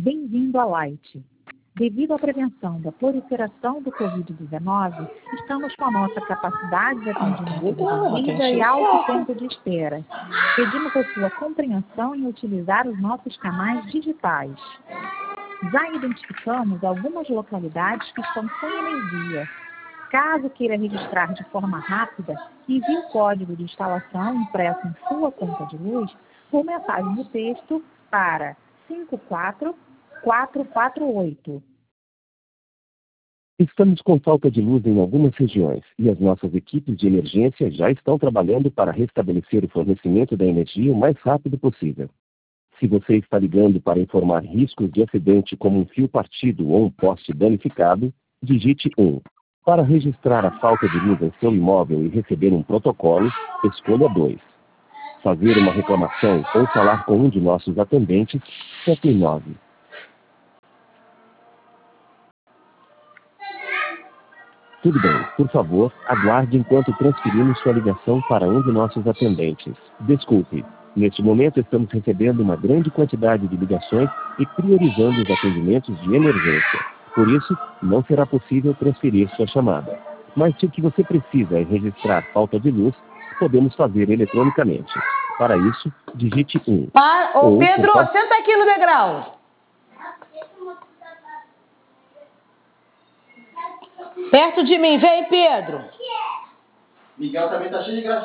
Bem-vindo à Light. Devido à prevenção da proliferação do Covid-19, estamos com a nossa capacidade de atendimento reduzida e alto tempo de espera. Pedimos a sua compreensão em utilizar os nossos canais digitais. Já identificamos algumas localidades que estão sem energia. Caso queira registrar de forma rápida, envie o código de instalação impresso em sua conta de luz por mensagem de texto para 54448. Estamos com falta de luz em algumas regiões e as nossas equipes de emergência já estão trabalhando para restabelecer o fornecimento da energia o mais rápido possível. Se você está ligando para informar riscos de acidente como um fio partido ou um poste danificado, digite 1. Para registrar a falta de luz em seu imóvel e receber um protocolo, escolha 2. Fazer uma reclamação ou falar com um de nossos atendentes, tecle 9. Tudo bem, por favor, aguarde enquanto transferimos sua ligação para um de nossos atendentes. Desculpe, neste momento estamos recebendo uma grande quantidade de ligações e priorizando os atendimentos de emergência. Por isso, não será possível transferir sua chamada. Mas se o que você precisa é registrar falta de luz, podemos fazer eletronicamente. Para isso, digite 1. Ô Pedro, senta aqui no degrau. Perto de mim, vem, Pedro. Miguel também tá cheio de graça.